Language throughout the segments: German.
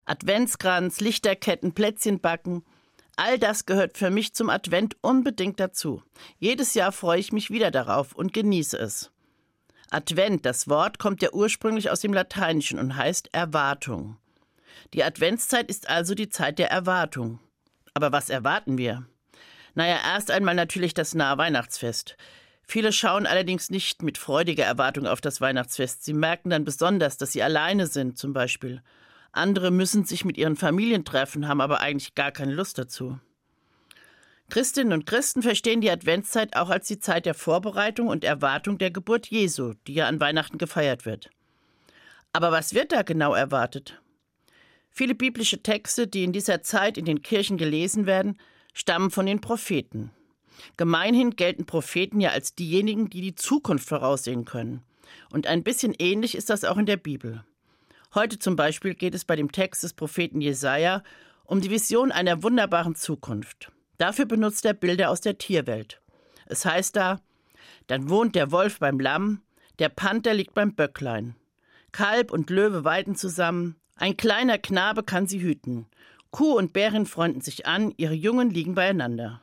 Adventskranz, Lichterketten, Plätzchen backen. All das gehört für mich zum Advent unbedingt dazu. Jedes Jahr freue ich mich wieder darauf und genieße es. Advent, das Wort, kommt ja ursprünglich aus dem Lateinischen und heißt Erwartung. Die Adventszeit ist also die Zeit der Erwartung. Aber was erwarten wir? Naja, erst einmal natürlich das nahe Weihnachtsfest. Viele schauen allerdings nicht mit freudiger Erwartung auf das Weihnachtsfest. Sie merken dann besonders, dass sie alleine sind, zum Beispiel. Andere müssen sich mit ihren Familien treffen, haben aber eigentlich gar keine Lust dazu. Christinnen und Christen verstehen die Adventszeit auch als die Zeit der Vorbereitung und Erwartung der Geburt Jesu, die ja an Weihnachten gefeiert wird. Aber was wird da genau erwartet? Viele biblische Texte, die in dieser Zeit in den Kirchen gelesen werden, stammen von den Propheten. Gemeinhin gelten Propheten ja als diejenigen, die die Zukunft voraussehen können. Und ein bisschen ähnlich ist das auch in der Bibel. Heute zum Beispiel geht es bei dem Text des Propheten Jesaja um die Vision einer wunderbaren Zukunft. Dafür benutzt er Bilder aus der Tierwelt. Es heißt da: Dann wohnt der Wolf beim Lamm, der Panther liegt beim Böcklein. Kalb und Löwe weiden zusammen, ein kleiner Knabe kann sie hüten. Kuh und Bärin freunden sich an, ihre Jungen liegen beieinander.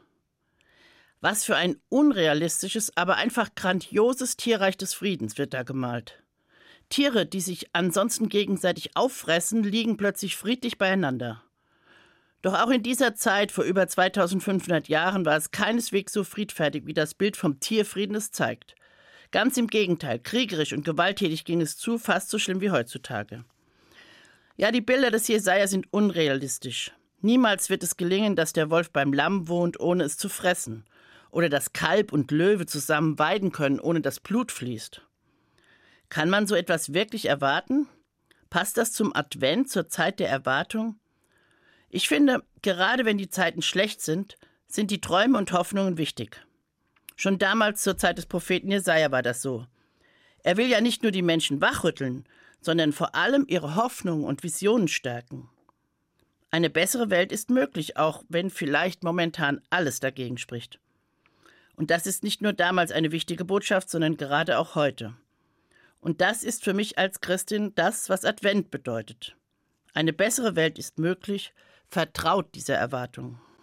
Was für ein unrealistisches, aber einfach grandioses Tierreich des Friedens wird da gemalt. Tiere, die sich ansonsten gegenseitig auffressen, liegen plötzlich friedlich beieinander. Doch auch in dieser Zeit, vor über 2500 Jahren, war es keineswegs so friedfertig, wie das Bild vom Tierfrieden es zeigt. Ganz im Gegenteil, kriegerisch und gewalttätig ging es zu, fast so schlimm wie heutzutage. Ja, die Bilder des Jesaja sind unrealistisch. Niemals wird es gelingen, dass der Wolf beim Lamm wohnt, ohne es zu fressen. Oder dass Kalb und Löwe zusammen weiden können, ohne dass Blut fließt. Kann man so etwas wirklich erwarten? Passt das zum Advent, zur Zeit der Erwartung? Ich finde, gerade wenn die Zeiten schlecht sind, sind die Träume und Hoffnungen wichtig. Schon damals zur Zeit des Propheten Jesaja war das so. Er will ja nicht nur die Menschen wachrütteln, sondern vor allem ihre Hoffnungen und Visionen stärken. Eine bessere Welt ist möglich, auch wenn vielleicht momentan alles dagegen spricht. Und das ist nicht nur damals eine wichtige Botschaft, sondern gerade auch heute. Und das ist für mich als Christin das, was Advent bedeutet. Eine bessere Welt ist möglich, vertraut dieser Erwartung.